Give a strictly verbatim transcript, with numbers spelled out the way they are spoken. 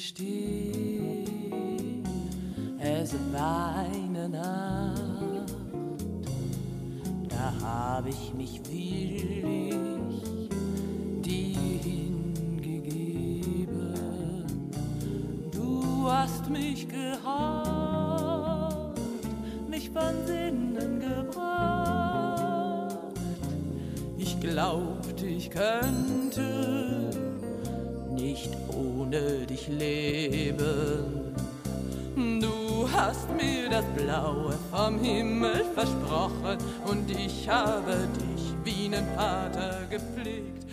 gesteh, es war eine Nacht, da hab ich mich willig dir hingegeben. Du hast mich gehabt, mich von Sinnen gebracht. Ich glaubte, ich könnte nicht ohne dich leben. Du hast mir das Blaue vom Himmel versprochen und ich habe dich wie nen Vater gepflegt.